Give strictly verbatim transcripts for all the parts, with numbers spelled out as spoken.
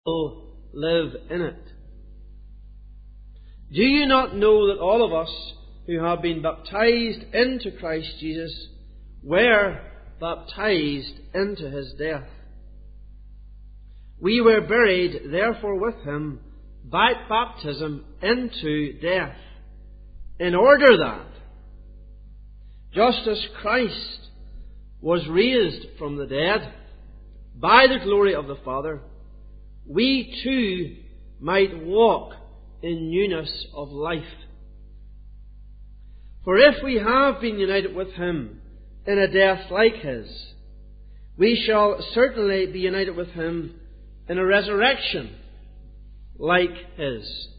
will live in it. Do you not know that all of us who have been baptized into Christ Jesus were baptized into His death? We were buried, therefore, with Him by baptism into death, in order that, just as Christ was raised from the dead by the glory of the Father, we too might walk in newness of life. For if we have been united with Him in a death like His, we shall certainly be united with Him in a resurrection like His.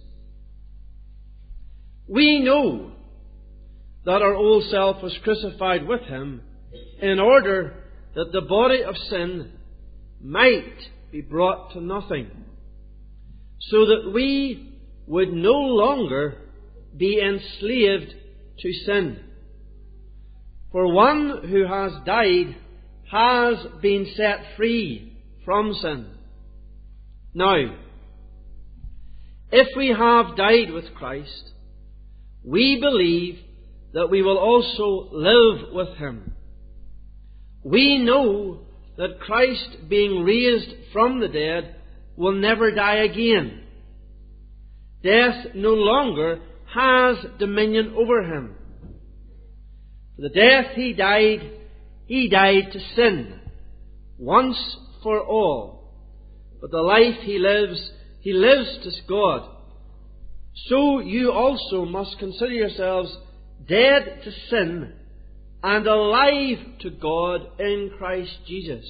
We know that our old self was crucified with Him in order that the body of sin might be brought to nothing, so that we would no longer be enslaved to sin. For one who has died has been set free from sin. Now, if we have died with Christ, we believe that we will also live with Him. We know that Christ, being raised from the dead, will never die again. Death no longer has dominion over Him. For the death He died, He died to sin, once for all. But the life He lives, He lives to God. So you also must consider yourselves dead to sin and alive to God in Christ Jesus.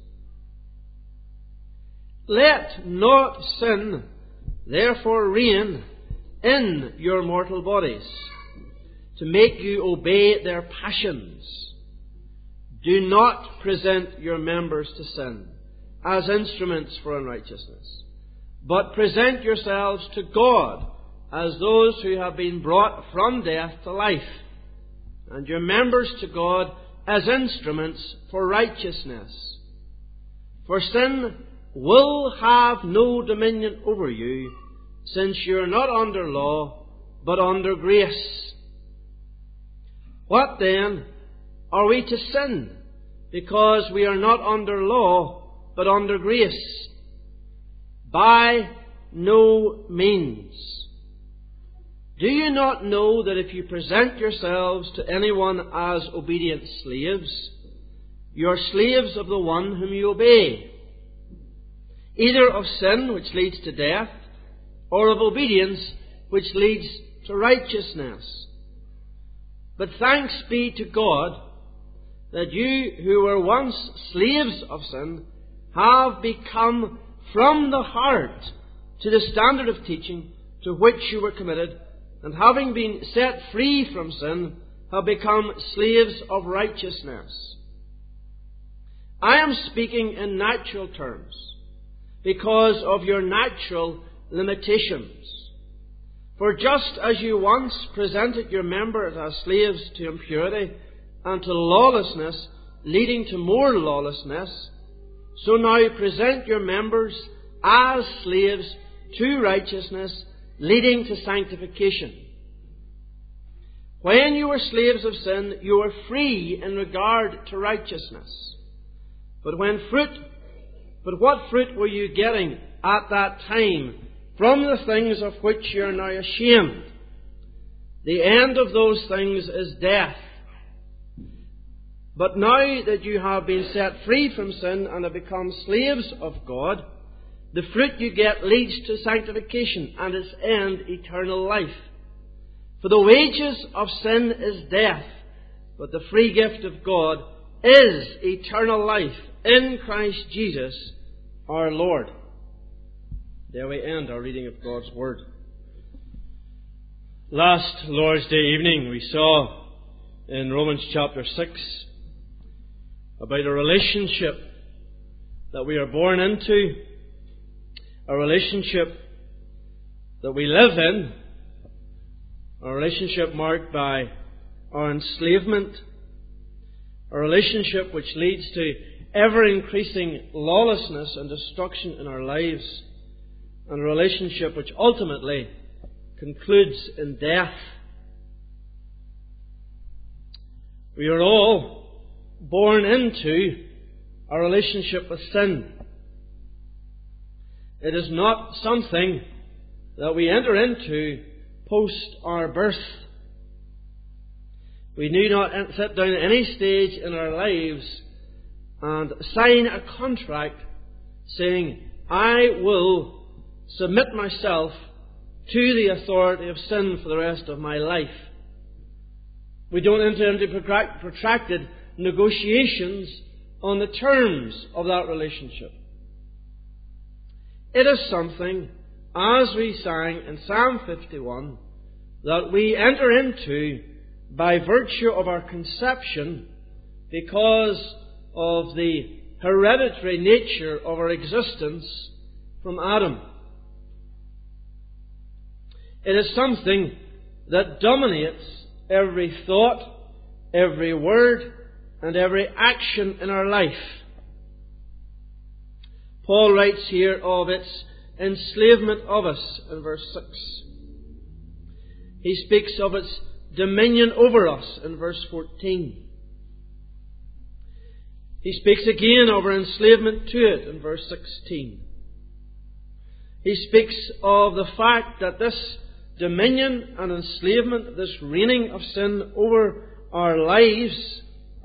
Let not sin therefore reign in your mortal bodies, to make you obey their passions. Do not present your members to sin as instruments for unrighteousness, but present yourselves to God as those who have been brought from death to life, and your members to God as instruments for righteousness. For sin will have no dominion over you, since you are not under law, but under grace. What then? Are we to sin because we are not under law, but under grace? By no means. Do you not know that if you present yourselves to anyone as obedient slaves, you are slaves of the one whom you obey, either of sin, which leads to death, or of obedience, which leads to righteousness? But thanks be to God that you who were once slaves of sin have become from the heart to the standard of teaching to which you were committed, and having been set free from sin, have become slaves of righteousness. I am speaking in natural terms because of your natural limitations. For just as you once presented your members as slaves to impurity and to lawlessness, leading to more lawlessness, so now present your members as slaves to righteousness, leading to sanctification. When you were slaves of sin, you were free in regard to righteousness. But when fruit, but what fruit were you getting at that time from the things of which you are now ashamed? The end of those things is death. But now that you have been set free from sin and have become slaves of God, the fruit you get leads to sanctification, and its end eternal life. For the wages of sin is death, but the free gift of God is eternal life in Christ Jesus our Lord. There we end our reading of God's Word. Last Lord's Day evening we saw in Romans chapter six about a relationship that we are born into, a relationship that we live in, a relationship marked by our enslavement, a relationship which leads to ever-increasing lawlessness and destruction in our lives, and a relationship which ultimately concludes in death. We are all born into a relationship with sin. It is not something that we enter into post our birth. We need not sit down at any stage in our lives and sign a contract saying, I will submit myself to the authority of sin for the rest of my life. We don't enter into protracted negotiations on the terms of that relationship. It is something, as we sang in Psalm fifty-one, that we enter into by virtue of our conception because of the hereditary nature of our existence from Adam. It is something that dominates every thought, every word, and every action in our life. Paul writes here of its enslavement of us in verse six. He speaks of its dominion over us in verse fourteen. He speaks again of our enslavement to it in verse sixteen. He speaks of the fact that this dominion and enslavement, this reigning of sin over our lives,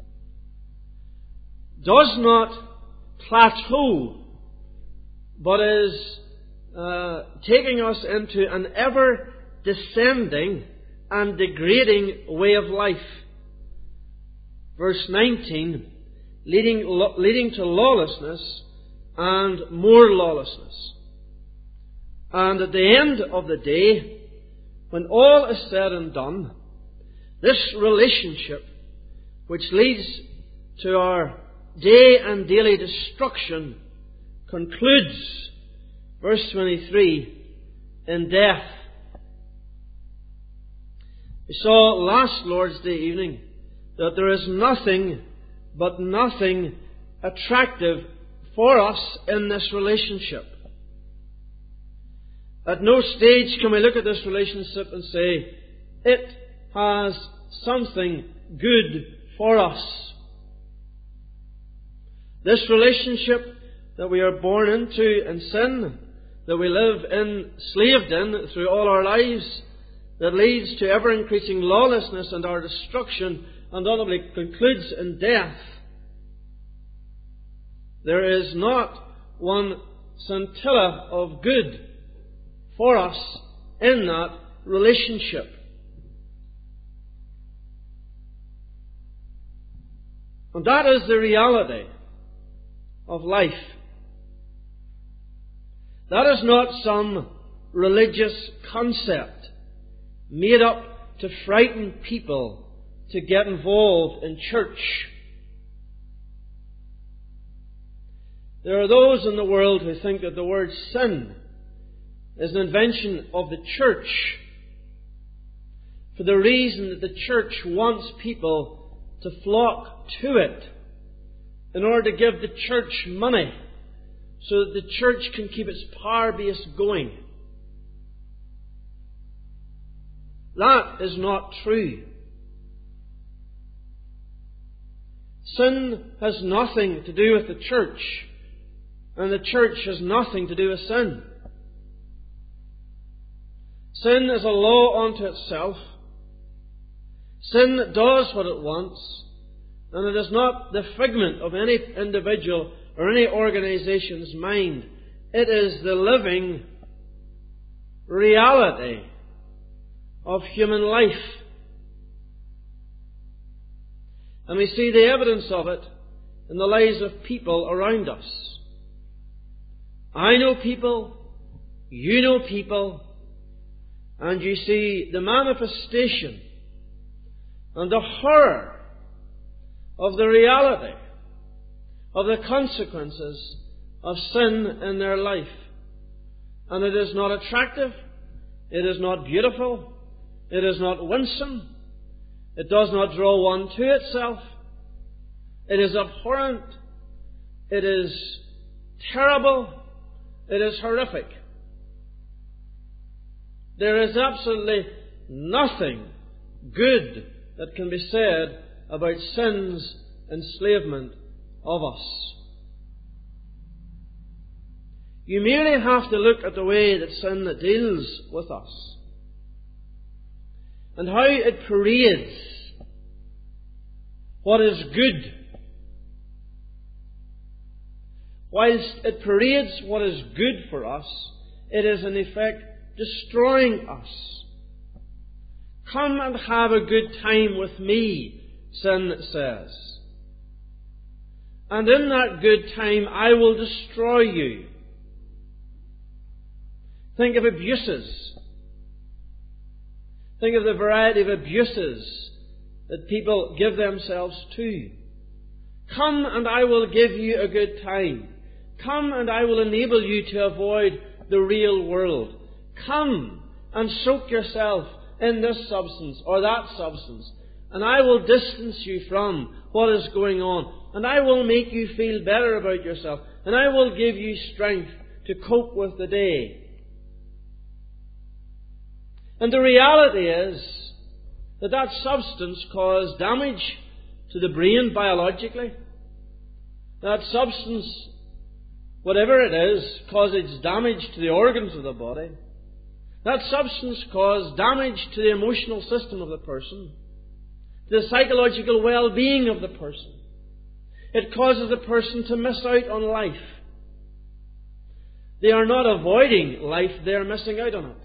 does not plateau, but is uh, taking us into an ever descending and degrading way of life. Verse nineteen, leading, lo- leading to lawlessness and more lawlessness. And at the end of the day, when all is said and done, this relationship, which leads to our day and daily destruction, concludes, verse twenty-three, in death. We saw last Lord's Day evening that there is nothing but nothing attractive for us in this relationship. At no stage can we look at this relationship and say, it has something good for us. This relationship that we are born into in sin, that we live enslaved in through all our lives, that leads to ever-increasing lawlessness and our destruction, and ultimately concludes in death. There is not one scintilla of good for us in that relationship. And that is the reality of life. That is not some religious concept made up to frighten people to get involved in church. There are those in the world who think that the word sin is an invention of the church for the reason that the church wants people to flock to it in order to give the church money so that the church can keep its power base going. That is not true. Sin has nothing to do with the church, and the church has nothing to do with sin. Sin is a law unto itself. Sin does what it wants, and it is not the figment of any individual or any organization's mind. It is the living reality of human life. And we see the evidence of it in the lives of people around us. I know people, you know people, and you see the manifestation and the horror of the reality of the consequences of sin in their life. And it is not attractive, it is not beautiful, it is not winsome, it does not draw one to itself, it is abhorrent, it is terrible, it is horrific. There is absolutely nothing good that can be said about sin's enslavement of us. You merely have to look at the way that sin deals with us and how it parades what is good. Whilst it parades what is good for us, it is in effect destroying us. Come and have a good time with me, sin says. And in that good time I will destroy you. Think of abuses. Think of the variety of abuses that people give themselves to. Come and I will give you a good time. Come and I will enable you to avoid the real world. Come and soak yourself in this substance or that substance, and I will distance you from what is going on, and I will make you feel better about yourself, and I will give you strength to cope with the day. And the reality is that that substance caused damage to the brain biologically. That substance, whatever it is, causes damage to the organs of the body. That substance caused damage to the emotional system of the person, to the psychological well-being of the person. It causes the person to miss out on life. They are not avoiding life, they are missing out on it.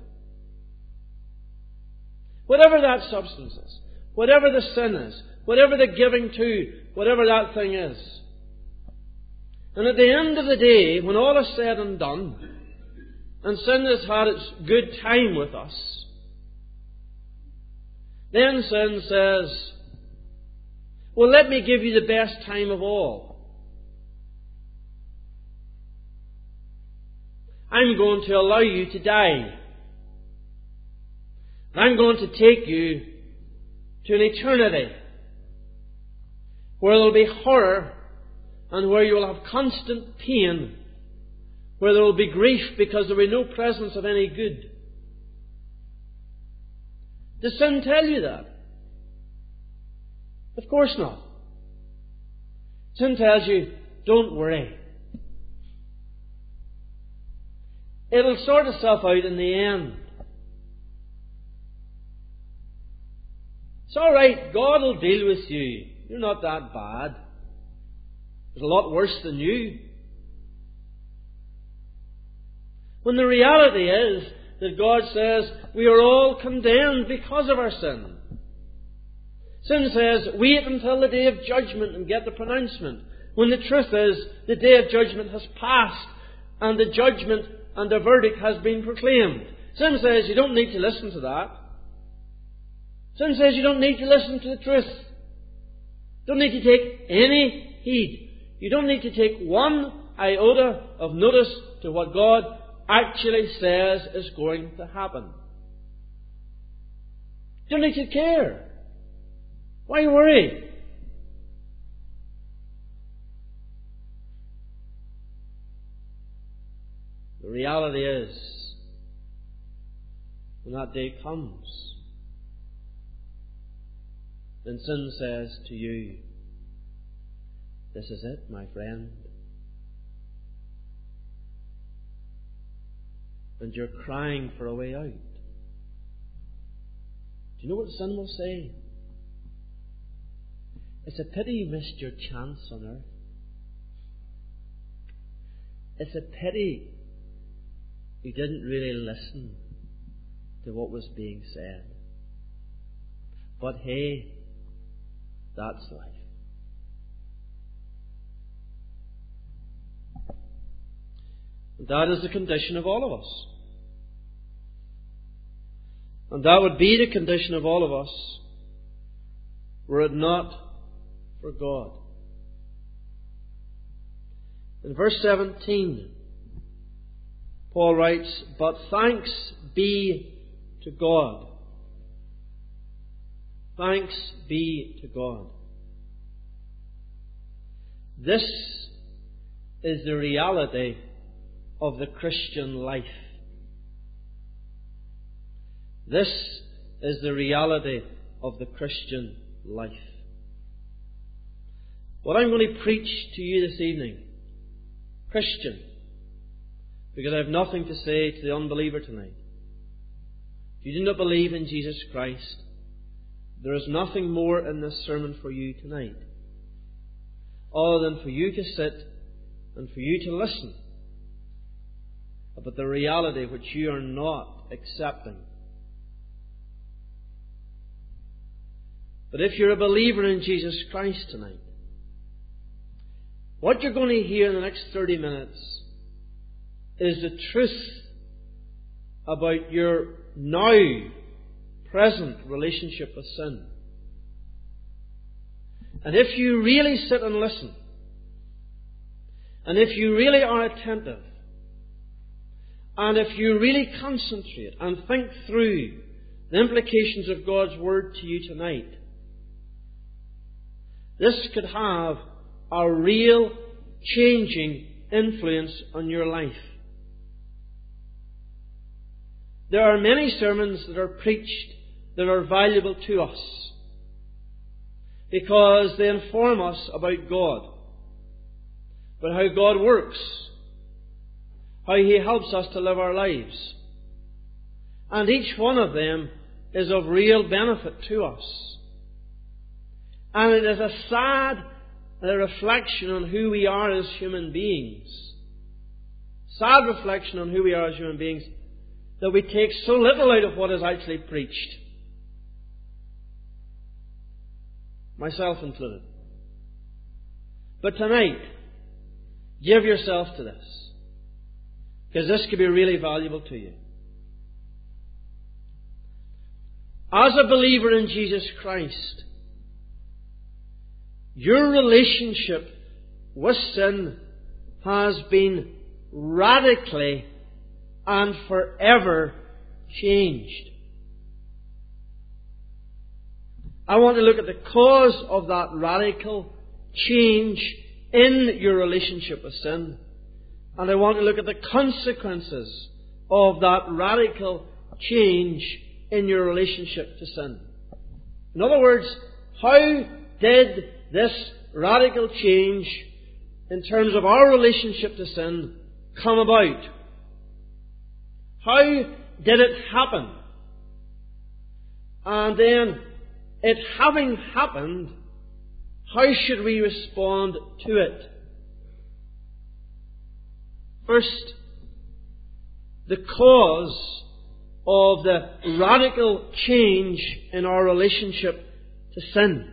Whatever that substance is, whatever the sin is, whatever the giving to, whatever that thing is. And at the end of the day, when all is said and done, and sin has had its good time with us, then sin says, well, let me give you the best time of all. I'm going to allow you to die. I'm going to take you to an eternity where there will be horror and where you will have constant pain, where there will be grief because there will be no presence of any good. Does sin tell you that? Of course not. Sin tells you, don't worry. It'll sort itself out in the end. It's all right, God will deal with you. You're not that bad. There's a lot worse than you. When the reality is that God says we are all condemned because of our sin. Sin says, wait until the day of judgment and get the pronouncement. When the truth is, the day of judgment has passed and the judgment and the verdict has been proclaimed. Sin says you don't need to listen to that. Sin says you don't need to listen to the truth. You don't need to take any heed. You don't need to take one iota of notice to what God actually says is going to happen. You don't need to care. Why worry? The reality is, when that day comes, then sin says to you, this is it, my friend. And you're crying for a way out. Do you know what sin will say? It's a pity you missed your chance on earth. It's a pity you didn't really listen to what was being said. But hey, that's life. That is the condition of all of us. And that would be the condition of all of us were it not for God. In verse seventeen, Paul writes, but thanks be to God. Thanks be to God. This is the reality of the Christian life. This is the reality of the Christian life. What I'm going to preach to you this evening, Christian, because I have nothing to say to the unbeliever tonight. If you do not believe in Jesus Christ, there is nothing more in this sermon for you tonight, other than for you to sit and for you to listen about the reality which you are not accepting. But if you're a believer in Jesus Christ tonight, what you're going to hear in the next thirty minutes is the truth about your now present relationship with sin. And if you really sit and listen, and if you really are attentive, and if you really concentrate and think through the implications of God's Word to you tonight, this could have a real changing influence on your life. There are many sermons that are preached that are valuable to us because they inform us about God, about how God works, how He helps us to live our lives. And each one of them is of real benefit to us. And it is a sad reflection on who we are as human beings. Sad reflection on who we are as human beings, that we take so little out of what is actually preached. Myself included. But tonight, give yourself to this, because this could be really valuable to you. As a believer in Jesus Christ, your relationship with sin has been radically and forever changed. I want to look at the cause of that radical change in your relationship with sin. And I want to look at the consequences of that radical change in your relationship to sin. In other words, how did this radical change in terms of our relationship to sin come about? How did it happen? And then, it having happened, how should we respond to it? First, the cause of the radical change in our relationship to sin.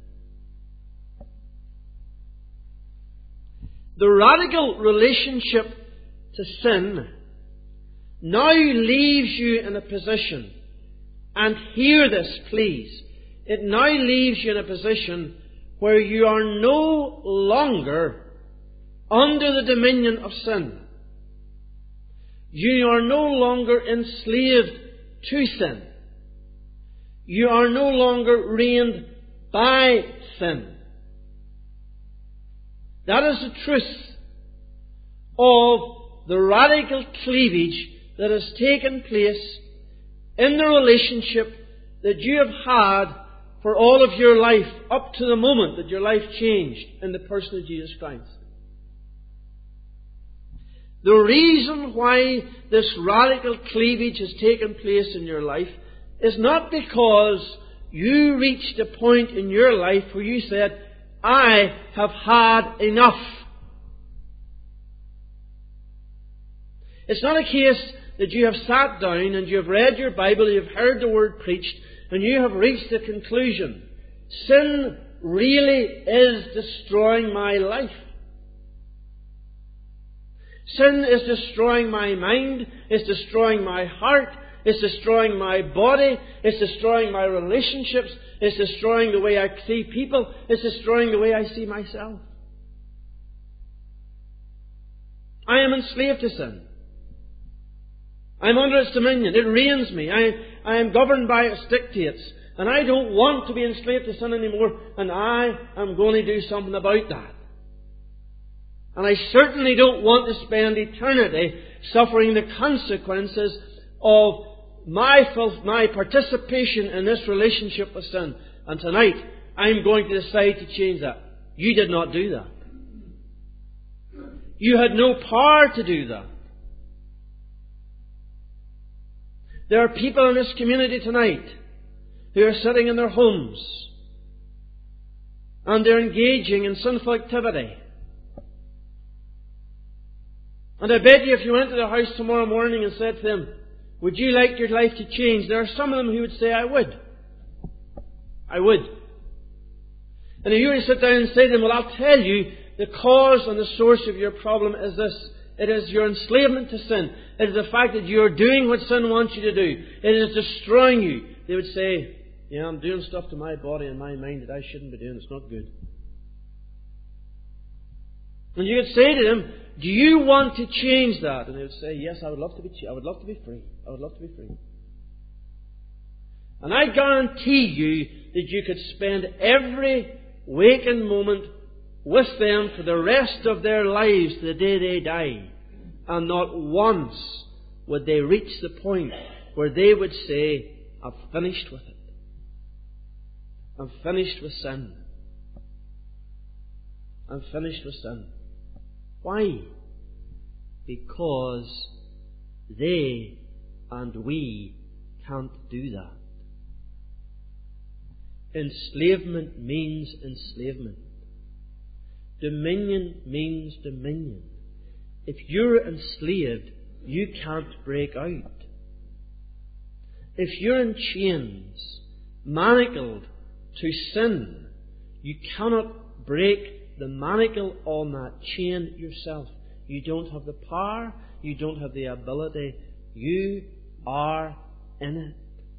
The radical relationship to sin now leaves you in a position, and hear this please, it now leaves you in a position where you are no longer under the dominion of sin. You are no longer enslaved to sin. You are no longer reigned by sin. That is the truth of the radical cleavage that has taken place in the relationship that you have had for all of your life, up to the moment that your life changed in the person of Jesus Christ. The reason why this radical cleavage has taken place in your life is not because you reached a point in your life where you said, I have had enough. It's not a case that you have sat down and you have read your Bible, you have heard the Word preached, and you have reached the conclusion, sin really is destroying my life. Sin is destroying my mind, it's destroying my heart, it's destroying my body, it's destroying my relationships, it's destroying the way I see people, it's destroying the way I see myself. I am enslaved to sin. I'm under its dominion. It reigns me. I, I am governed by its dictates. And I don't want to be enslaved to sin anymore. And I am going to do something about that. And I certainly don't want to spend eternity suffering the consequences of my, my participation in this relationship with sin. And tonight, I'm going to decide to change that. You did not do that. You had no power to do that. There are people in this community tonight who are sitting in their homes and they're engaging in sinful activity. And I bet you if you went to their house tomorrow morning and said to them, would you like your life to change? There are some of them who would say, I would. I would. And if you were to sit down and say to them, well, I'll tell you, the cause and the source of your problem is this. It is your enslavement to sin. It is the fact that you are doing what sin wants you to do. It is destroying you. They would say, yeah, I'm doing stuff to my body and my mind that I shouldn't be doing. It's not good. And you would say to them, do you want to change that? And they would say, yes, I would love to be I would love to be free. I would love to be free. And I guarantee you that you could spend every waking moment with them for the rest of their lives to the day they die. And not once would they reach the point where they would say, I've finished with it. I'm finished with sin. I'm finished with sin. Why? Because they and we can't do that. Enslavement means enslavement. Dominion means dominion. If you're enslaved, you can't break out. If you're in chains, manacled to sin, you cannot break the manacle on that chain yourself. You don't have the power, you don't have the ability, you are in it.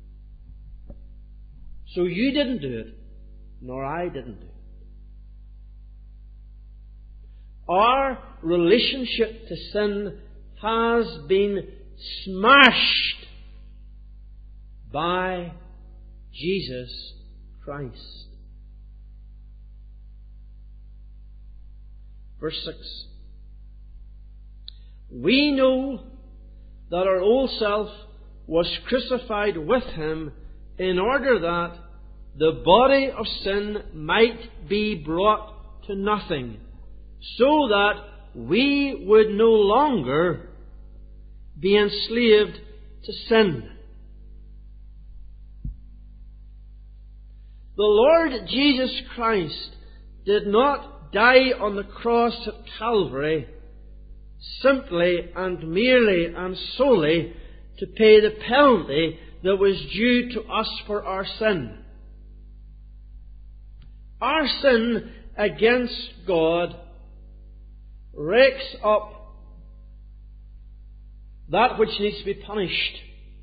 So you didn't do it, nor I didn't do it. Our relationship to sin has been smashed by Jesus Christ. Verse six. We know that our old self was crucified with Him in order that the body of sin might be brought to nothing, so that we would no longer be enslaved to sin. The Lord Jesus Christ did not die on the cross at Calvary simply and merely and solely to pay the penalty that was due to us for our sin. Our sin against God rakes up that which needs to be punished.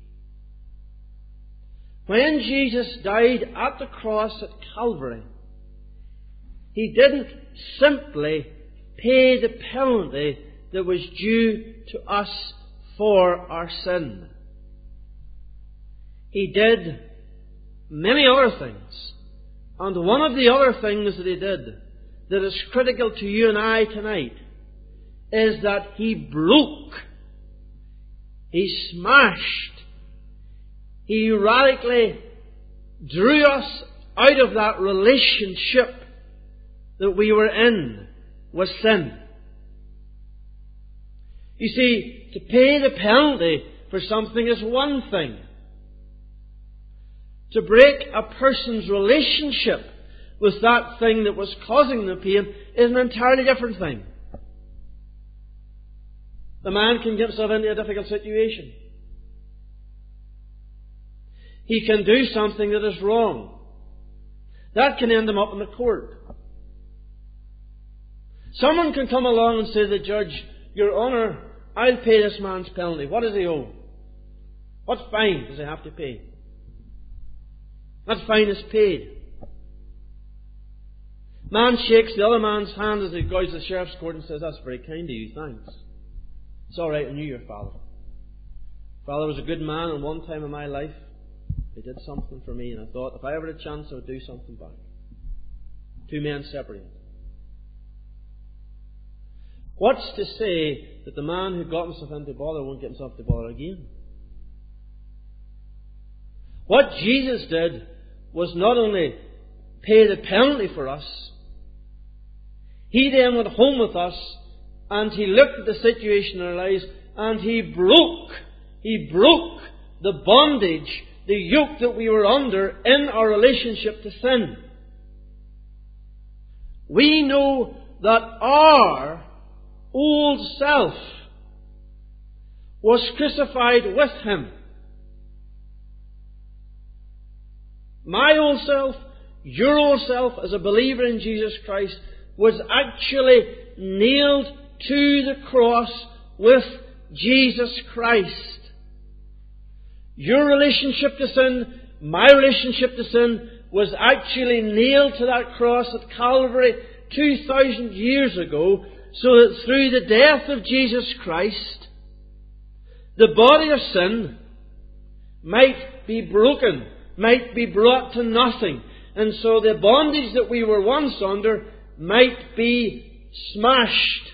When Jesus died at the cross at Calvary, He didn't simply pay the penalty that was due to us for our sin. He did many other things. And one of the other things that He did that is critical to you and I tonight is that He broke, He smashed, He radically drew us out of that relationship that we were in with sin. You see, to pay the penalty for something is one thing. To break a person's relationship with that thing that was causing the pain is an entirely different thing. The man can get himself into a difficult situation. He can do something that is wrong. That can end him up in the court. Someone can come along and say to the judge, Your Honour, I'll pay this man's penalty. What does he owe? What fine does he have to pay? That fine is paid. Man shakes the other man's hand as he goes to the sheriff's court and says, That's very kind of you, thanks. It's all right, I knew your father. Father was a good man, and one time in my life he did something for me, and I thought if I ever had a chance I would do something back. Two men separated. What's to say that the man who got himself into bother won't get himself into bother again? What Jesus did was not only pay the penalty for us, He then went home with us and He looked at the situation in our lives and He broke, He broke the bondage, the yoke that we were under in our relationship to sin. We know that our old self was crucified with Him. My old self, your old self, as a believer in Jesus Christ, was actually nailed to the cross with Jesus Christ. Your relationship to sin, my relationship to sin, was actually nailed to that cross at Calvary two thousand years ago, so that through the death of Jesus Christ, the body of sin might be broken, might be brought to nothing, and so the bondage that we were once under might be smashed.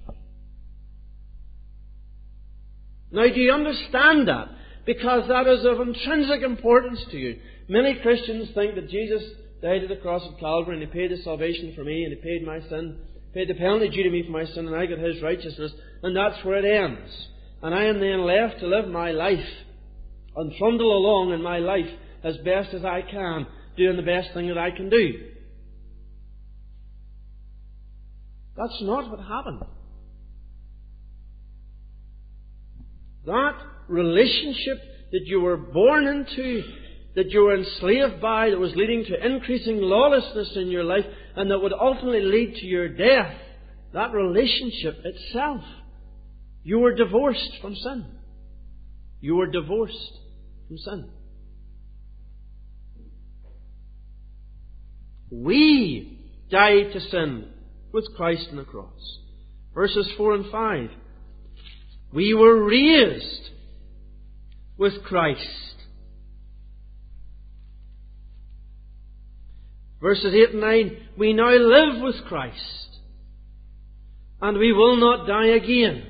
Now, do you understand that? Because that is of intrinsic importance to you. Many Christians think that Jesus died at the cross of Calvary and He paid the salvation for me and He paid my sin, paid the penalty due to me for my sin, and I got His righteousness, and that's where it ends. And I am then left to live my life and trundle along in my life as best as I can, doing the best thing that I can do. That's not what happened. That relationship that you were born into, that you were enslaved by, that was leading to increasing lawlessness in your life, and that would ultimately lead to your death, that relationship itself, you were divorced from sin. You were divorced from sin. We died to sin with Christ on the cross. Verses four and five. We were raised with Christ. Verses eight and nine. We now live with Christ, and we will not die again.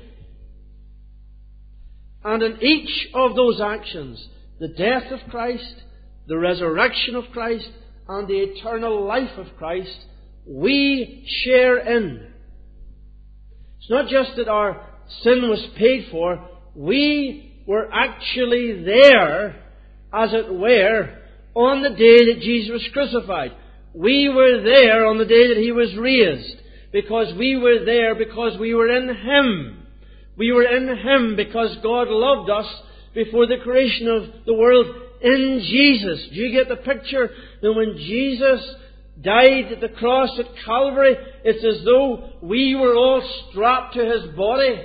And in each of those actions, the death of Christ, the resurrection of Christ, and the eternal life of Christ, we share in. It's not just that our sin was paid for, we were actually there, as it were, on the day that Jesus was crucified. We were there on the day that He was raised, because we were there because we were in Him. We were in Him because God loved us before the creation of the world in Jesus. Do you get the picture? That when Jesus died at the cross at Calvary, it's as though we were all strapped to His body.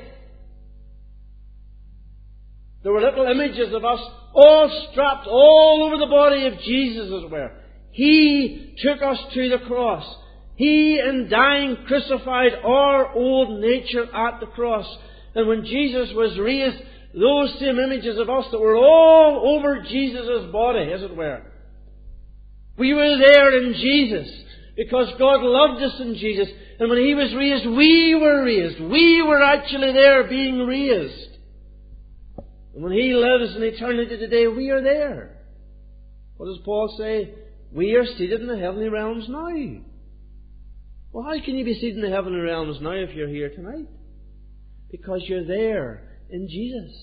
There were little images of us all strapped all over the body of Jesus, as it were. He took us to the cross. He, in dying, crucified our old nature at the cross. And when Jesus was raised, those same images of us that were all over Jesus' body, as it were. We were there in Jesus because God loved us in Jesus. And when He was raised, we were raised. We were actually there being raised. And when He lives in eternity today, we are there. What does Paul say? We are seated in the heavenly realms now. Well, how can you be seated in the heavenly realms now if you're here tonight? Because you're there in Jesus.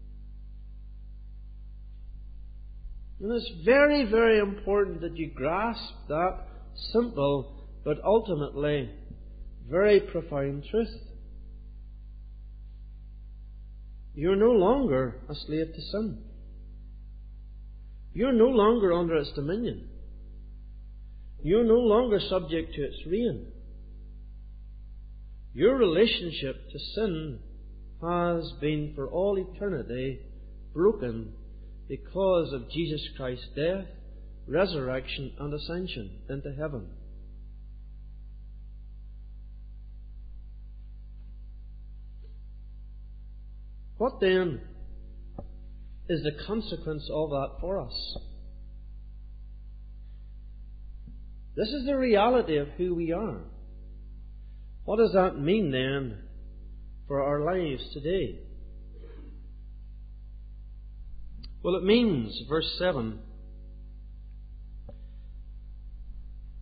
And it's very, very important that you grasp that simple but ultimately very profound truth. You're no longer a slave to sin. You're no longer under its dominion. You're no longer subject to its reign. Your relationship to sin has been for all eternity broken because of Jesus Christ's death, resurrection, and ascension into heaven. What then is the consequence of that for us? This is the reality of who we are. What does that mean then for our lives today? Well, it means, verse seven,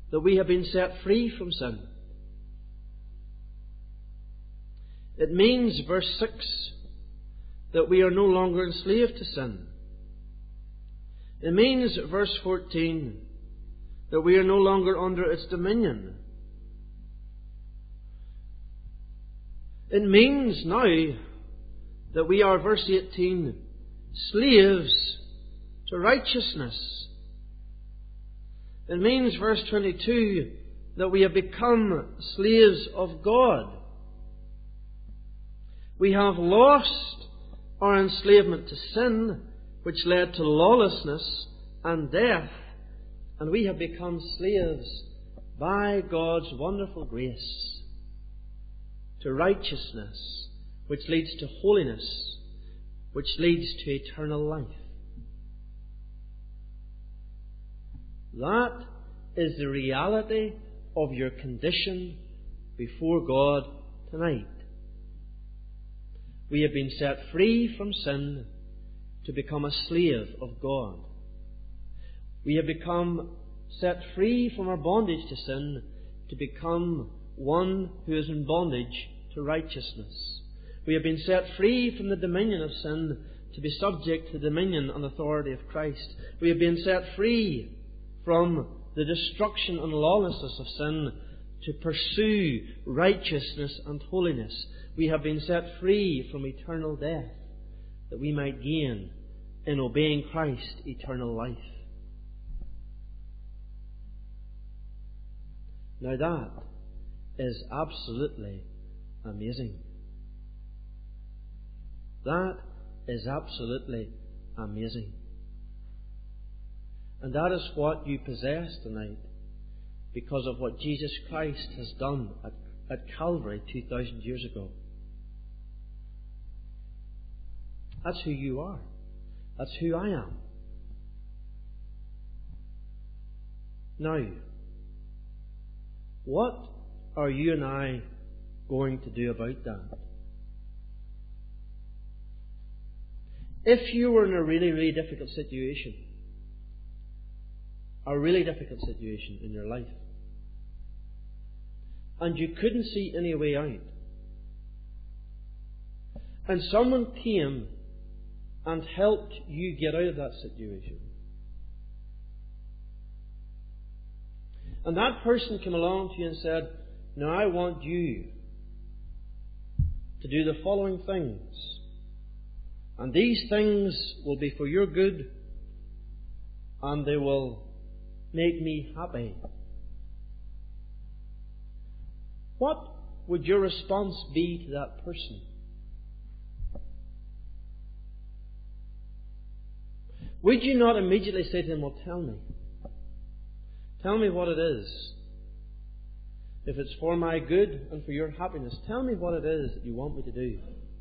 that we have been set free from sin. It means, verse six, that we are no longer enslaved to sin. It means, verse fourteen, that we are no longer under its dominion. It means now that we are, verse eighteen, slaves to righteousness. It means, verse twenty-two, that we have become slaves of God. We have lost our enslavement to sin, which led to lawlessness and death, and we have become slaves by God's wonderful grace to righteousness, which leads to holiness, which leads to eternal life. That is the reality of your condition before God tonight. We have been set free from sin to become a slave of God. We have become set free from our bondage to sin to become one who is in bondage to righteousness. We have been set free from the dominion of sin to be subject to the dominion and authority of Christ. We have been set free from the destruction and lawlessness of sin to pursue righteousness and holiness. We have been set free from eternal death that we might gain in obeying Christ eternal life. Now that is absolutely amazing. That is absolutely amazing. And that is what you possess tonight because of what Jesus Christ has done at, at Calvary two thousand years ago. That's who you are. That's who I am. Now, what are you and I going to do about that? If you were in a really, really difficult situation, a really difficult situation in your life, and you couldn't see any way out, and someone came and helped you get out of that situation, and that person came along to you and said, "Now I want you to do the following things, and these things will be for your good, and they will make me happy." What would your response be to that person? Would you not immediately say to them, "Well, tell me. Tell me what it is. If it's for my good and for your happiness, tell me what it is that you want me to do."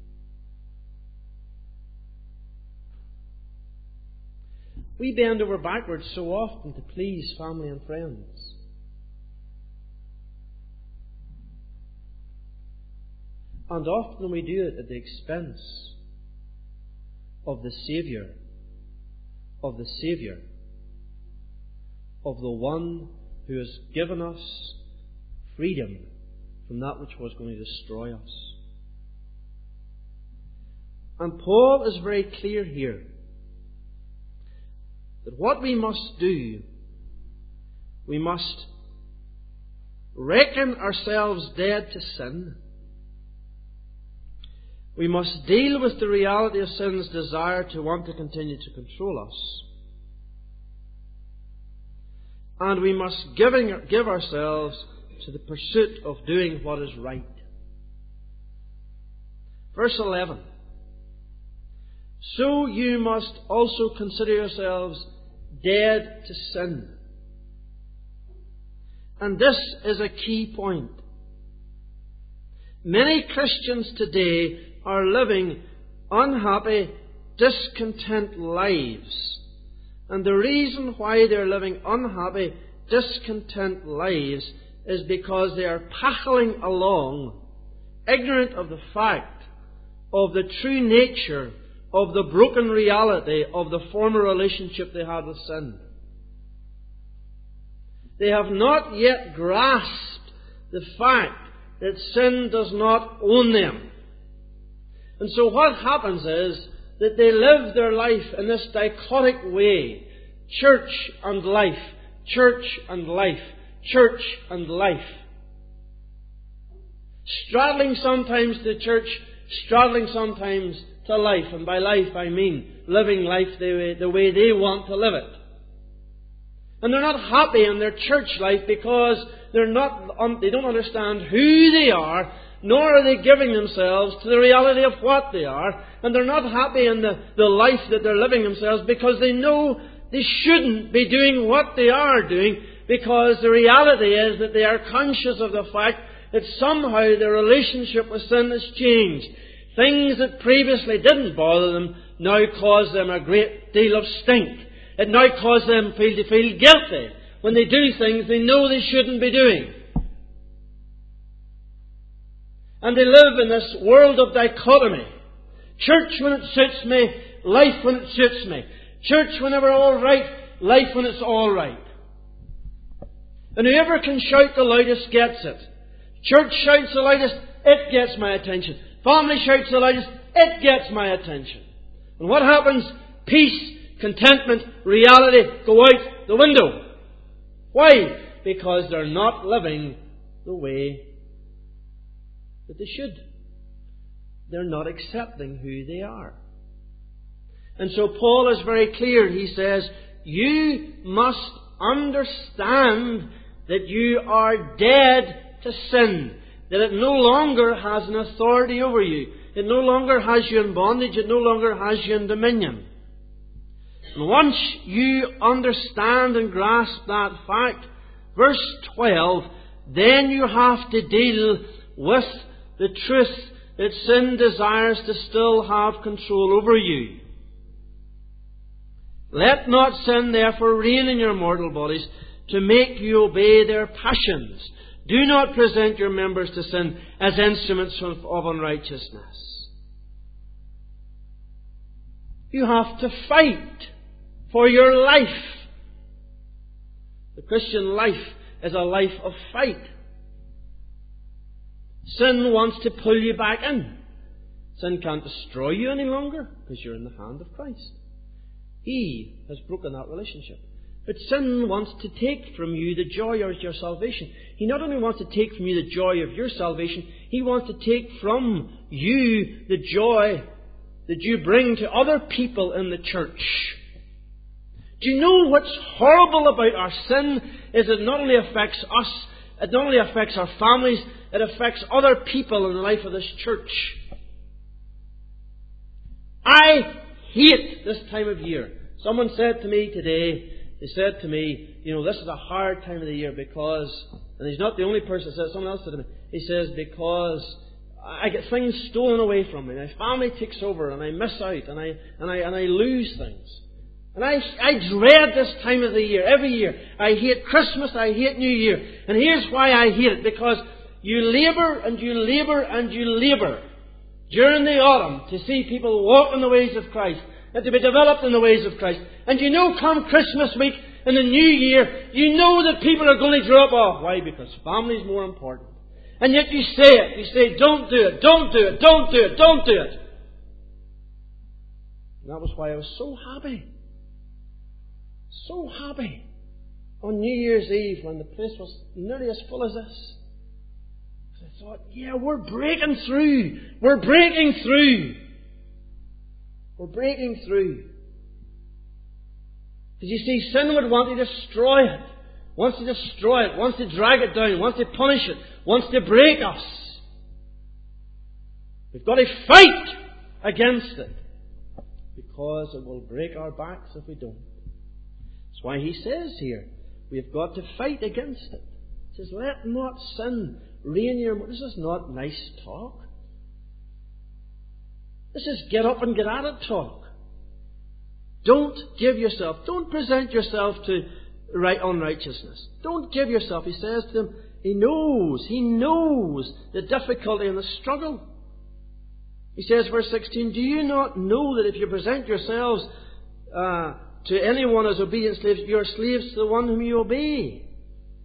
We bend over backwards so often to please family and friends. And often we do it at the expense of the Saviour, of the Saviour, of the one who has given us freedom from that which was going to destroy us. And Paul is very clear here that what we must do, we must reckon ourselves dead to sin. We must deal with the reality of sin's desire to want to continue to control us. And we must giving, give ourselves to the pursuit of doing what is right. Verse eleven. So you must also consider yourselves dead to sin. And this is a key point. Many Christians today are living unhappy, discontent lives. And the reason why they're living unhappy, discontent lives is because they are paddling along, ignorant of the fact of the true nature of the broken reality of the former relationship they had with sin. They have not yet grasped the fact that sin does not own them. And so what happens is that they live their life in this dichotic way. Church and life. Church and life. Church and life. Straddling sometimes to church, straddling sometimes to life. And by life I mean living life the way, the way they want to live it. And they're not happy in their church life because they're not, they don't understand who they are, nor are they giving themselves to the reality of what they are. And they're not happy in the, the life that they're living themselves because they know they shouldn't be doing what they are doing, because the reality is that they are conscious of the fact that somehow their relationship with sin has changed. Things that previously didn't bother them now cause them a great deal of stink. It now causes them feel to feel guilty when they do things they know they shouldn't be doing. And they live in this world of dichotomy. Church when it suits me, life when it suits me. Church whenever all right, life when it's all right. And whoever can shout the loudest gets it. Church shouts the loudest, it gets my attention. Family shouts the loudest, it gets my attention. And what happens? Peace, contentment, reality go out the window. Why? Because they're not living the way that they should. They're not accepting who they are. And so Paul is very clear. He says, you must understand that you are dead to sin. That it no longer has an authority over you. It no longer has you in bondage. It no longer has you in dominion. And once you understand and grasp that fact, verse twelve, then you have to deal with the truth that sin desires to still have control over you. Let not sin therefore reign in your mortal bodies to make you obey their passions. Do not present your members to sin as instruments of, of unrighteousness. You have to fight for your life. The Christian life is a life of fight. Sin wants to pull you back in. Sin can't destroy you any longer because you're in the hand of Christ. He has broken that relationship. But sin wants to take from you the joy of your salvation. He not only wants to take from you the joy of your salvation, he wants to take from you the joy that you bring to other people in the church. Do you know what's horrible about our sin? Is it not only affects us, it not only affects our families, it affects other people in the life of this church. I hate this time of year. Someone said to me today, they said to me, you know, this is a hard time of the year because, and he's not the only person that said, someone else said to me, he says, because I get things stolen away from me, my family takes over, and I miss out, and I and I and I lose things. And I I dread this time of the year, every year. I hate Christmas, I hate New Year. And here's why I hate it, because you labour and you labour and you labour during the autumn to see people walk in the ways of Christ and to be developed in the ways of Christ. And you know, come Christmas week and the New Year, you know that people are going to drop off. Why? Because family is more important. And yet you say it. You say, don't do it, don't do it, don't do it, don't do it. And that was why I was so happy. So happy on New Year's Eve when the place was nearly as full as this. I thought, yeah, we're breaking through. We're breaking through. We're breaking through. Because you see, sin would want to destroy it. Wants to destroy it. Wants to drag it down. Wants to punish it. Wants to break us. We've got to fight against it. Because it will break our backs if we don't. That's why he says here, we've got to fight against it. He says, let not sin reign your... This is not nice talk. This is get up and get at it talk. Don't give yourself, don't present yourself to right unrighteousness. Don't give yourself. He says to them, he knows, he knows the difficulty and the struggle. He says, verse sixteen, do you not know that if you present yourselves uh, to anyone as obedient slaves, you are slaves to the one whom you obey,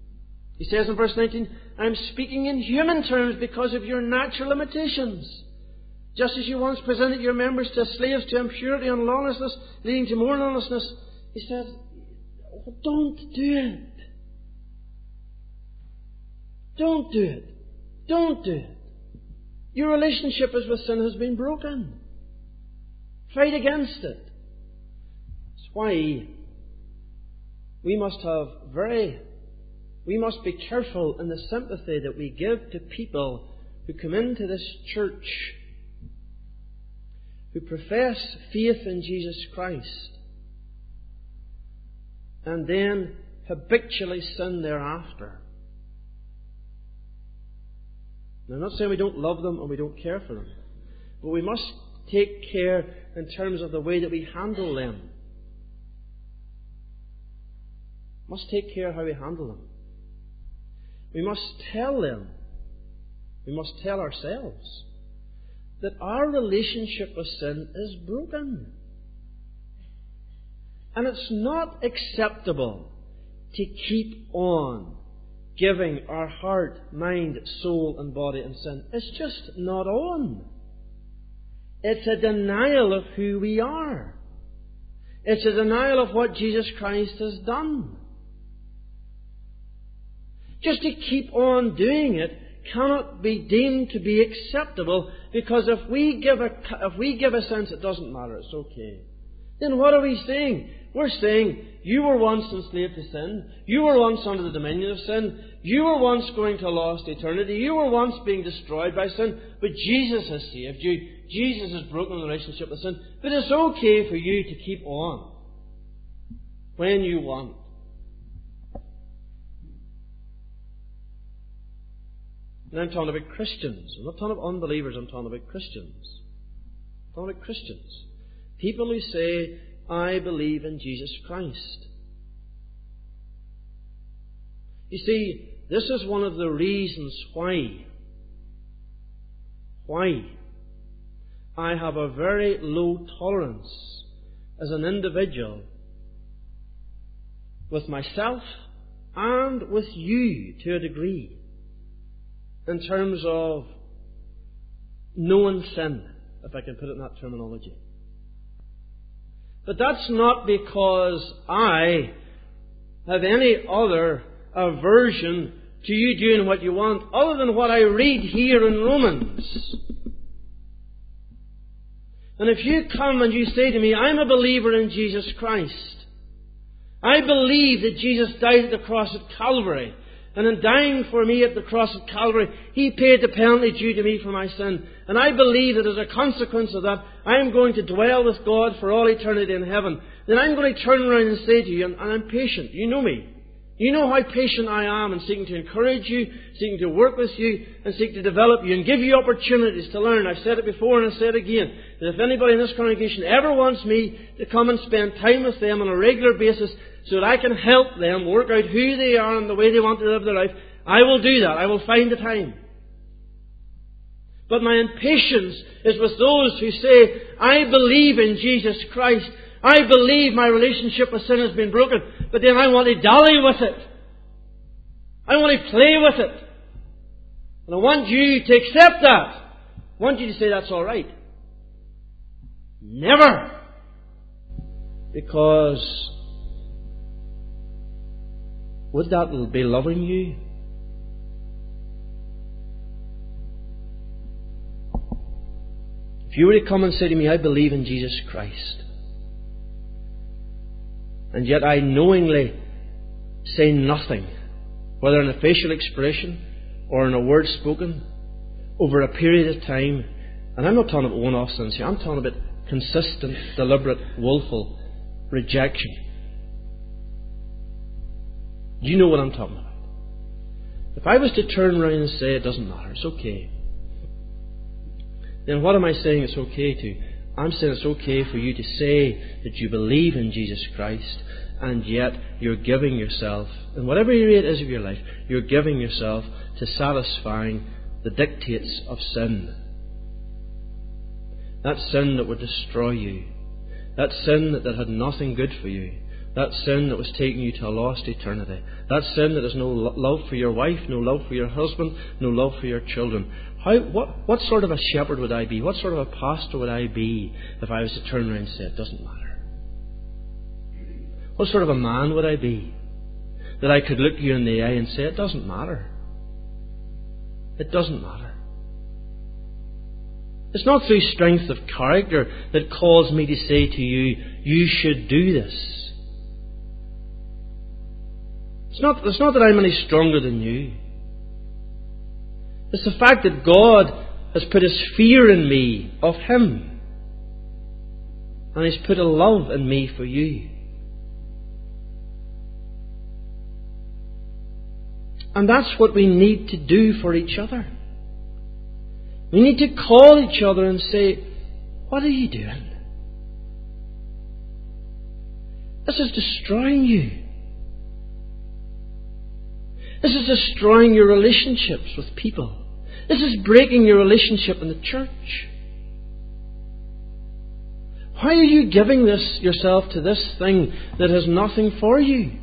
He says in verse nineteen, I'm speaking in human terms because of your natural limitations. Just as you once presented your members to slaves to impurity and lawlessness, leading to more lawlessness, he says, oh, don't do it. Don't do it. Don't do it. Your relationship as with sin has been broken. Fight against it. That's why we must have very, we must be careful in the sympathy that we give to people who come into this church, who profess faith in Jesus Christ, and then habitually sin thereafter. Now, I'm not saying we don't love them and we don't care for them, but we must take care in terms of the way that we handle them. We must take care how we handle them. We must tell them, we must tell ourselves, that our relationship with sin is broken. And it's not acceptable to keep on giving our heart, mind, soul and body in sin. It's just not on. It's a denial of who we are. It's a denial of what Jesus Christ has done. Just to keep on doing it cannot be deemed to be acceptable, because if we give a, if we give a sense it doesn't matter, it's okay, then what are we saying? We're saying, you were once enslaved to sin. You were once under the dominion of sin. You were once going to a lost eternity. You were once being destroyed by sin. But Jesus has saved you. Jesus has broken the relationship with sin. But it's okay for you to keep on when you want. And I'm talking about Christians. I'm not talking about unbelievers. I'm talking about Christians. I'm talking about Christians. People who say, I believe in Jesus Christ. You see, this is one of the reasons why, why I have a very low tolerance as an individual with myself and with you to a degree in terms of knowing sin, if I can put it in that terminology. But that's not because I have any other aversion to you doing what you want, other than what I read here in Romans. And if you come and you say to me, I'm a believer in Jesus Christ, I believe that Jesus died at the cross at Calvary, and in dying for me at the cross of Calvary, He paid the penalty due to me for my sin. And I believe that as a consequence of that, I am going to dwell with God for all eternity in heaven. Then I'm going to turn around and say to you, and I'm patient. You know me. You know how patient I am in seeking to encourage you, seeking to work with you, and seek to develop you, and give you opportunities to learn. I've said it before and I'll say it again, that if anybody in this congregation ever wants me to come and spend time with them on a regular basis, so that I can help them work out who they are and the way they want to live their life, I will do that. I will find the time. But my impatience is with those who say, I believe in Jesus Christ. I believe my relationship with sin has been broken. But then I want to dally with it. I want to play with it. And I want you to accept that. I want you to say that's all right. Never. Because would that be loving you? If you were to come and say to me, I believe in Jesus Christ, and yet I knowingly say nothing, whether in a facial expression or in a word spoken, over a period of time, and I'm not talking about one-off sins here, I'm talking about consistent, deliberate, willful rejection. You know what I'm talking about. If I was to turn around and say it doesn't matter, it's okay, then what am I saying it's okay to? I'm saying it's okay for you to say that you believe in Jesus Christ, and yet you're giving yourself, in whatever area it is of your life, you're giving yourself to satisfying the dictates of sin. That sin that would destroy you. That sin that, that had nothing good for you. That sin that was taking you to a lost eternity. That sin that has no lo- love for your wife, no love for your husband, no love for your children. How, what, what sort of a shepherd would I be? What sort of a pastor would I be if I was to turn around and say, it doesn't matter? What sort of a man would I be that I could look you in the eye and say, it doesn't matter? It doesn't matter. It's not through strength of character that calls me to say to you, you should do this. It's not, it's not that I'm any stronger than you. It's the fact that God has put His fear in me of Him. And He's put a love in me for you. And that's what we need to do for each other. We need to call each other and say, what are you doing? This is destroying you. This is destroying your relationships with people. This is breaking your relationship in the church. Why are you giving this yourself to this thing that has nothing for you?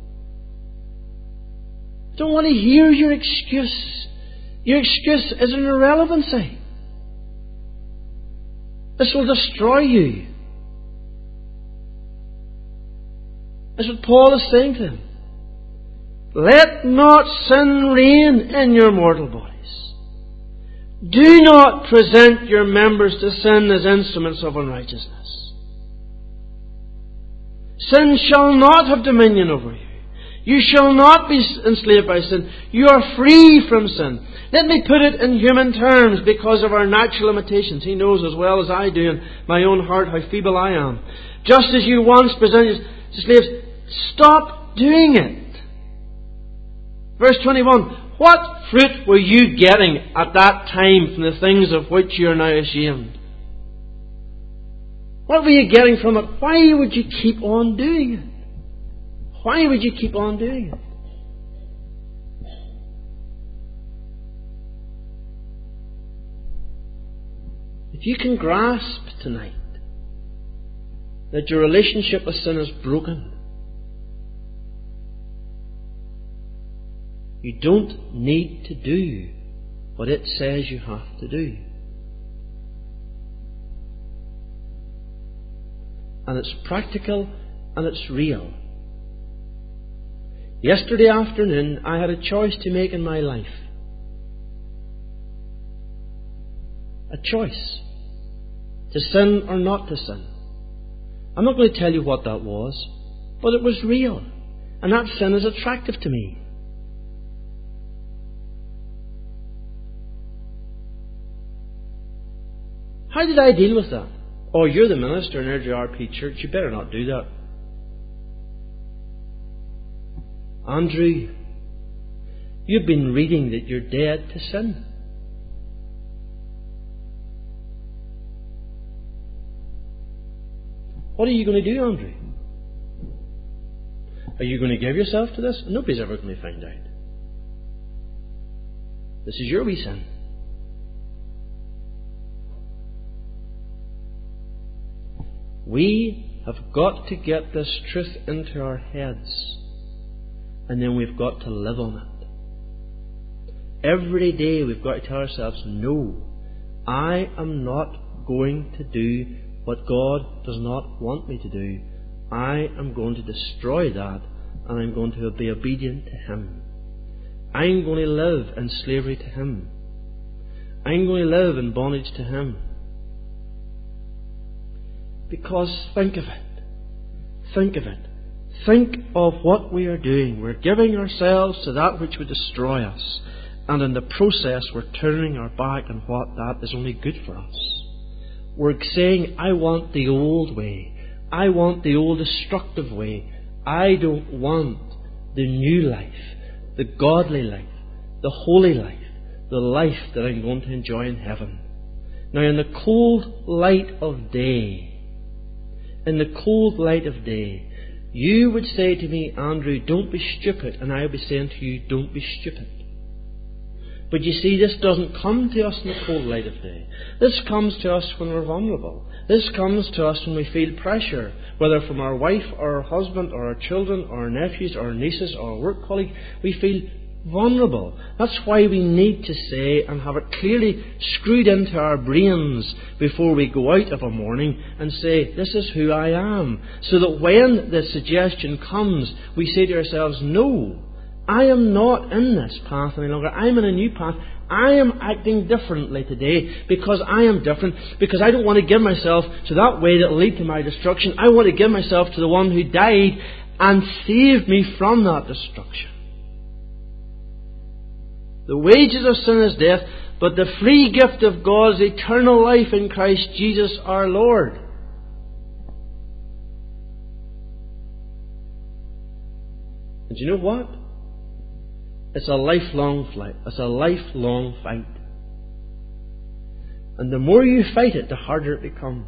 I don't want to hear your excuse. Your excuse is an irrelevancy. This will destroy you. That's what Paul is saying to him. Let not sin reign in your mortal bodies. Do not present your members to sin as instruments of unrighteousness. Sin shall not have dominion over you. You shall not be enslaved by sin. You are free from sin. Let me put it in human terms because of our natural limitations. He knows as well as I do in my own heart how feeble I am. Just as you once presented to slaves, stop doing it. Verse twenty-one, what fruit were you getting at that time from the things of which you are now ashamed? What were you getting from it? Why would you keep on doing it? Why would you keep on doing it? If you can grasp tonight that your relationship with sin is broken, you don't need to do what it says you have to do. And it's practical and it's real. Yesterday afternoon, I had a choice to make in my life. A choice. To sin or not to sin. I'm not going to tell you what that was, but it was real. And that sin is attractive to me. How did I deal with that? Oh, you're the minister in R J R P Church. You better not do that. Andrew, you've been reading that you're dead to sin. What are you going to do, Andrew? Are you going to give yourself to this? Nobody's ever going to find out. This is your wee sin. We have got to get this truth into our heads. And then we've got to live on it. Every day we've got to tell ourselves, no, I am not going to do what God does not want me to do. I am going to destroy that, and I'm going to be obedient to Him. I'm going to live in slavery to Him. I'm going to live in bondage to Him. Because think of it. Think of it. Think of what we are doing. We're giving ourselves to that which would destroy us. And in the process, we're turning our back on what that is only good for us. We're saying, I want the old way. I want the old destructive way. I don't want the new life, the godly life, the holy life, the life that I'm going to enjoy in heaven. Now, in the cold light of day, in the cold light of day, you would say to me, Andrew, don't be stupid, and I would be saying to you, don't be stupid. But you see, this doesn't come to us in the cold light of day. This comes to us when we're vulnerable. This comes to us when we feel pressure, whether from our wife or our husband or our children or our nephews or our nieces or our work colleague. We feel vulnerable. That's why we need to say and have it clearly screwed into our brains before we go out of a morning and say, this is who I am. So that when the suggestion comes, we say to ourselves, no, I am not in this path any longer. I'm in a new path. I am acting differently today because I am different, because I don't want to give myself to that way that will lead to my destruction. I want to give myself to the one who died and saved me from that destruction. The wages of sin is death, but the free gift of God is eternal life in Christ Jesus our Lord. And you know what? It's a lifelong fight. It's a lifelong fight. And the more you fight it, the harder it becomes.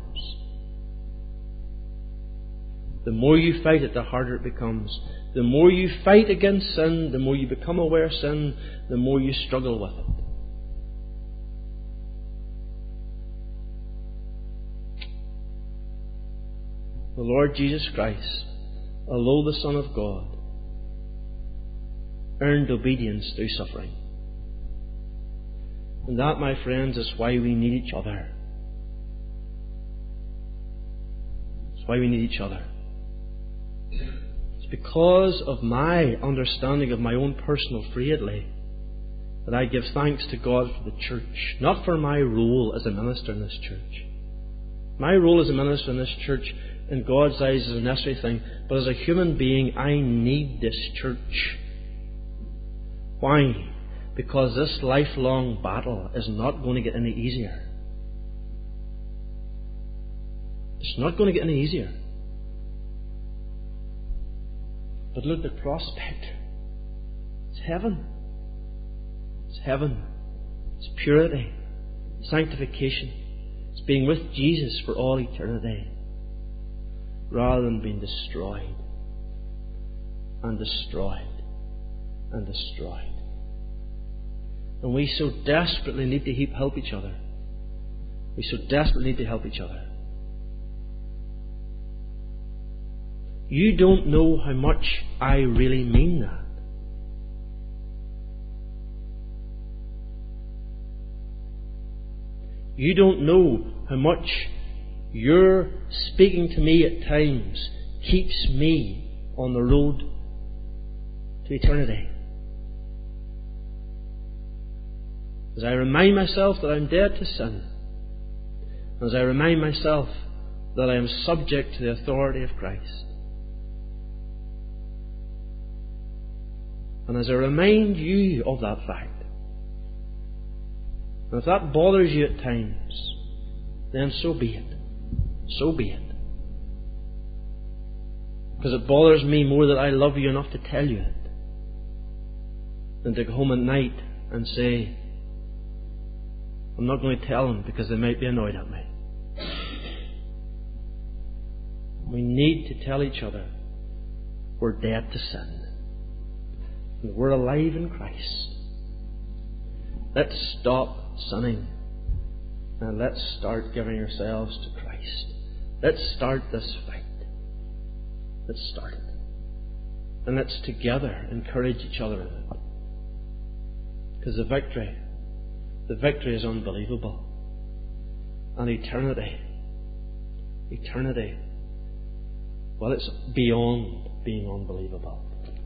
The more you fight it, the harder it becomes. The more you fight against sin, the more you become aware of sin, the more you struggle with it. The Lord Jesus Christ, although the Son of God, earned obedience through suffering. And that, my friends, is why we need each other. It's why we need each other. It's because of my understanding of my own personal frailty that I give thanks to God for the church, not for my role as a minister in this church. My role as a minister in this church in God's eyes is a necessary thing, but as a human being, I need this church. Why? Because this lifelong battle is not going to get any easier. It's not going to get any easier. But look, the prospect. It's heaven. It's heaven. It's purity. Sanctification. It's being with Jesus for all eternity. Rather than being destroyed. And destroyed. And destroyed. And we so desperately need to help each other. We so desperately need to help each other. You don't know how much I really mean that. You don't know how much your speaking to me at times keeps me on the road to eternity. As I remind myself that I'm dead to sin, as I remind myself that I am subject to the authority of Christ, and as I remind you of that fact, and if that bothers you at times, then so be it. So be it. Because it bothers me more that I love you enough to tell you it than to go home at night and say, I'm not going to tell them because they might be annoyed at me. We need to tell each other we're dead to sin and we're alive in Christ. Let's stop sinning and let's start giving ourselves to Christ. Let's start this fight. Let's start it. And let's together encourage each other in it. Because the victory The victory is unbelievable. And eternity, eternity, well, it's beyond being unbelievable.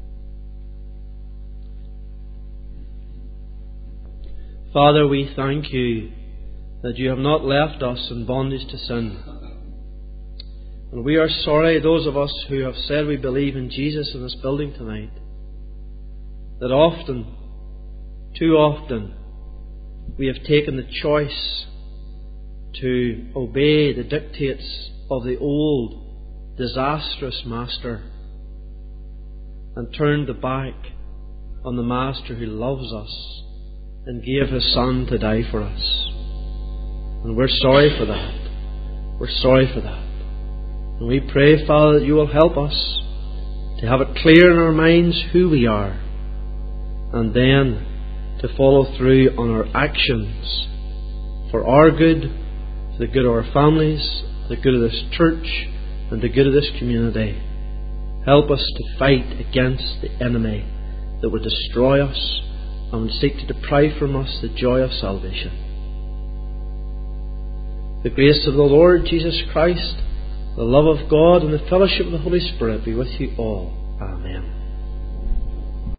Father, we thank you that you have not left us in bondage to sin. And we are sorry, those of us who have said we believe in Jesus in this building tonight, that often, too often, we have taken the choice to obey the dictates of the old, disastrous master and turned the back on the master who loves us and gave his Son to die for us. And we're sorry for that. We're sorry for that. And we pray, Father, that you will help us to have it clear in our minds who we are, and then to follow through on our actions for our good, for the good of our families, for the good of this church, and the good of this community. Help us to fight against the enemy that would destroy us and would seek to deprive from us the joy of salvation. The grace of the Lord Jesus Christ, the love of God, and the fellowship of the Holy Spirit be with you all. Amen.